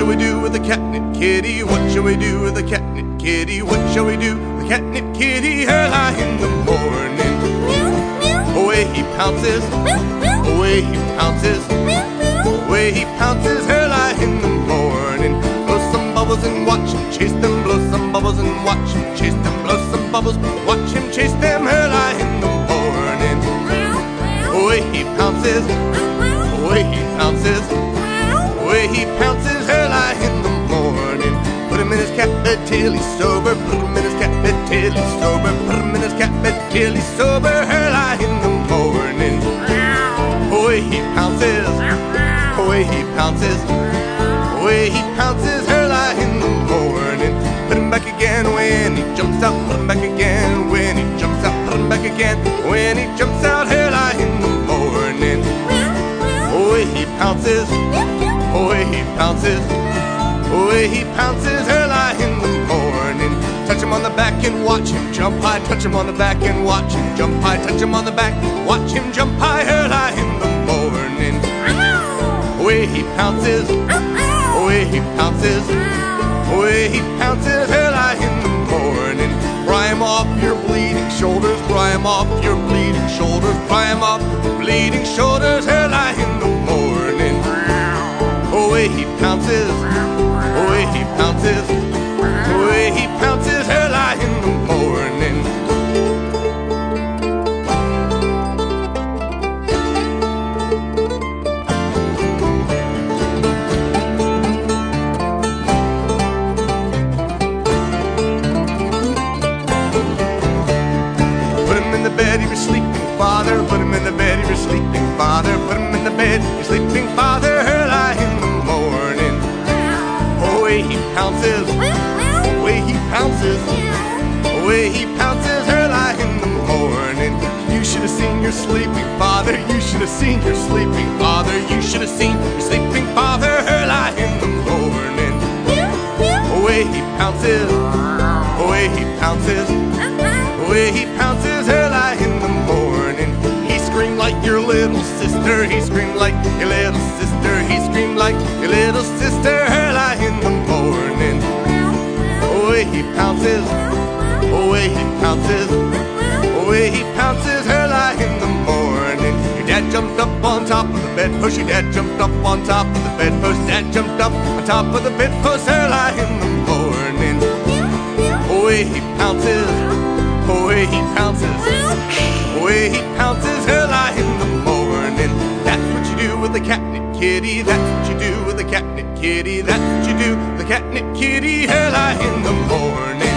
shall we do with the catnip kitty? What shall we do with the catnip kitty? What shall we do with the catnip kitty? Early in the morning, away he pounces, away he pounces, away he pounces. Early in the morning, blow some bubbles and watch him chase them. Blow some bubbles and watch him chase them. Blow some bubbles, watch him chase them. Early in the morning, away he pounces, away he pounces, away he pounces. Early in the morning, put him in his cat bed till he's sober. Put him in his cat bed till he's sober. Put him in his cat bed till he's sober. Early in the morning, away he pounces, away he pounces, away he pounces. Early in the morning, put him back again when he jumps out. Put him back again when he jumps out. Put him back again when he jumps out. Early in the morning, away he pounces, away he pounces, away he pounces. Early in the morning, touch him on the back and watch him jump high. Touch him on the back and watch him jump high. Touch him on the back, watch him jump high. Early in the morning, away he pounces, away he pounces, away he pounces. Early in the morning, pry him off your bleeding shoulders. Pry him off your bleeding shoulders. Pry him off your bleeding shoulders. Early in the morning, away he pounces, away he pounces, away he pounces. Early in the morning. Put him in the bed, he was sleeping, father. Put him in the bed, he was sleeping, father. Put him in the bed, he was sleeping, father. Early in the morning, away he pounces, away he pounces, away he pounces. Early in the morning, you should have seen your sleeping father. You should have seen your sleeping father. You should have seen your sleeping father. Early in the morning, away he pounces, away he pounces, away he pounces. Early in the morning, he screamed like your little sister. He screamed like your little sister. He screamed like your little sister. Early in the morning, away he pounces, away he pounces, away he pounces. Early in the morning, your dad jumped up on top of the bedpost. Your dad jumped up on top of the bedpost. Dad jumped up on top of the bedpost. Early in the morning, away he pounces, away he pounces, away he pounces. Early in the morning, that's what you do with the catnip kitty. That's what you do with the catnip kitty. That's what you do with the catnip kitty. Early in the morning.